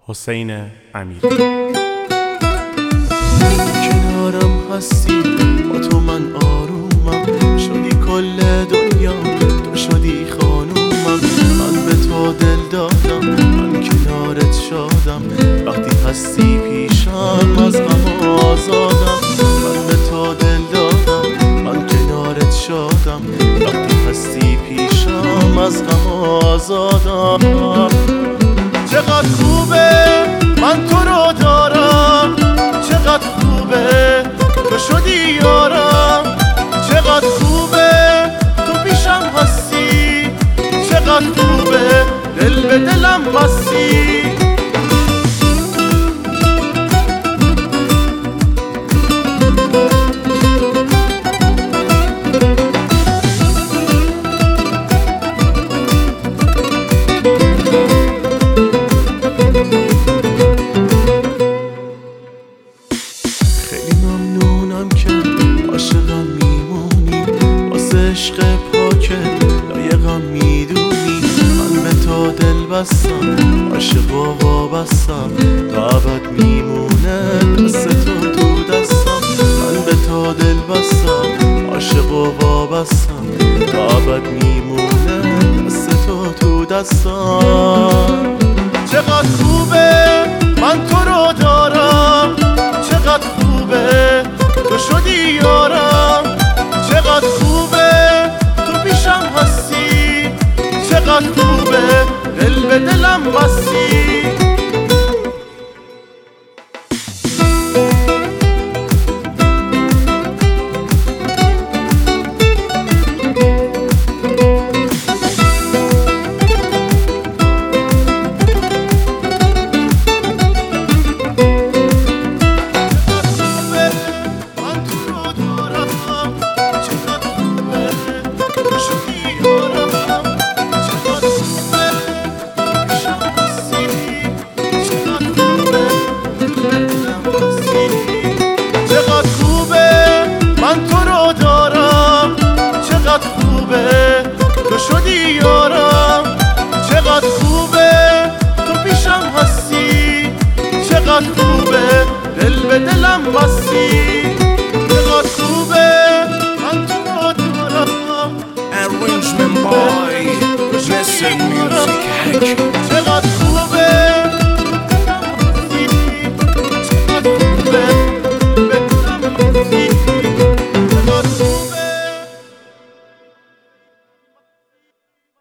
حسین امیری. کنارم هستی با تو من آرومم، شدی کل دنیا، تو شدی خانومم. من به تو دل دادم، من کنارت شادم، وقتی هستی پیشم از غم آزادم. من به تو دل دادم، من کنارت شادم، وقتی هستی پیشم از غم آزادم. چقدر خوبه من تو رو دارم، چقدر خوبه تو شدی یارم. چقدر خوبه تو پیشم هستی، چقدر خوبه دل به دلم بستی. خیلی ممنونم که عاشقم میمونی، واسه عشق پاکت لایقم میدونی. من به تو دل بستم، عاشق و وابستم، تا ابد میمونه دست تو دستم. من به تو دل بستم، عاشق و وابستم، تا ابد میمونه دست تو دستم. چقدر خوبه من تو رو دارم، چقدر خوبه تو شدی یارم. چقدر خوبه تو پیشم هستی، چقدر خوبه دل به دلم بستی. چقدر خوبه من تو رو دارم، چقدر خوبه تو شدی یارم. چقدر خوبه تو پیشم هستی، چقدر خوبه دل به دلم بستی. چقدر خوبه من تو رو دارم. Arrangement by Messing Music Hack.